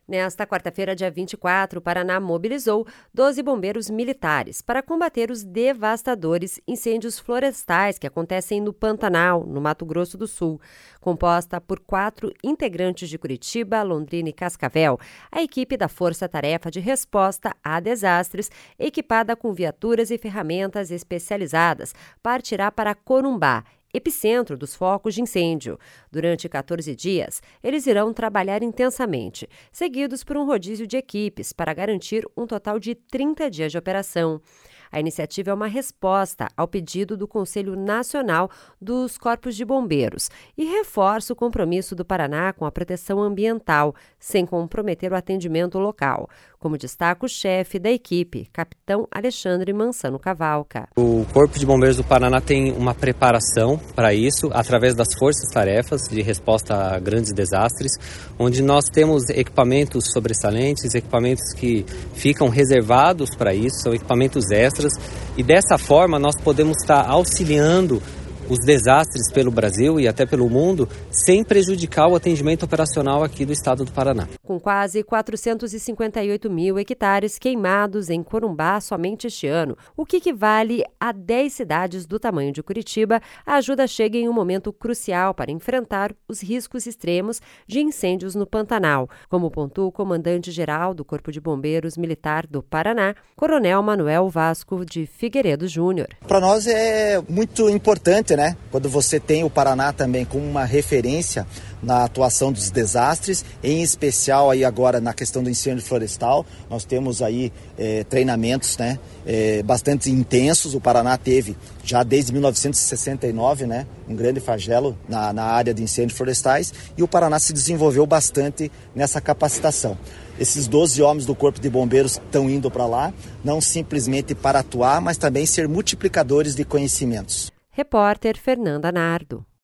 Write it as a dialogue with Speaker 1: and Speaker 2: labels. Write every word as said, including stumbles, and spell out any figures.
Speaker 1: Nesta quarta-feira, dia vinte e quatro, o Paraná mobilizou doze bombeiros militares para combater os devastadores incêndios florestais que acontecem no Pantanal, no Mato Grosso do Sul. Composta por quatro integrantes de Curitiba, Londrina e Cascavel, a equipe da Força Tarefa de Resposta a Desastres, equipada com viaturas e ferramentas especializadas, partirá para Corumbá, epicentro dos focos de incêndio. Durante quatorze dias, eles irão trabalhar intensamente, seguidos por um rodízio de equipes para garantir um total de trinta dias de operação. A iniciativa é uma resposta ao pedido do Conselho Nacional dos Corpos de Bombeiros e reforça o compromisso do Paraná com a proteção ambiental, sem comprometer o atendimento local, como destaca o chefe da equipe, capitão Alexandre Mansano Cavalca.
Speaker 2: O Corpo de Bombeiros do Paraná tem uma preparação para isso, através das forças-tarefas de resposta a grandes desastres, onde nós temos equipamentos sobressalentes, equipamentos que ficam reservados para isso, são equipamentos extras, e dessa forma nós podemos estar auxiliando os desastres pelo Brasil e até pelo mundo, sem prejudicar o atendimento operacional aqui do estado do Paraná.
Speaker 1: Com quase quatrocentos e cinquenta e oito mil hectares queimados em Corumbá somente este ano, o que equivale a dez cidades do tamanho de Curitiba, a ajuda chega em um momento crucial para enfrentar os riscos extremos de incêndios no Pantanal, como pontua o comandante-geral do Corpo de Bombeiros Militar do Paraná, Coronel Manuel Vasco de Figueiredo Júnior.
Speaker 3: Para nós é muito importante, né? Quando você tem o Paraná também como uma referência na atuação dos desastres, em especial aí agora na questão do incêndio florestal, nós temos aí é, treinamentos, né, é, bastante intensos. O Paraná teve já desde mil novecentos e sessenta e nove, né, um grande flagelo na, na área de incêndios florestais, e o Paraná se desenvolveu bastante nessa capacitação. Esses doze homens do Corpo de Bombeiros estão indo para lá, não simplesmente para atuar, mas também ser multiplicadores de conhecimentos.
Speaker 1: Repórter Fernanda Nardo.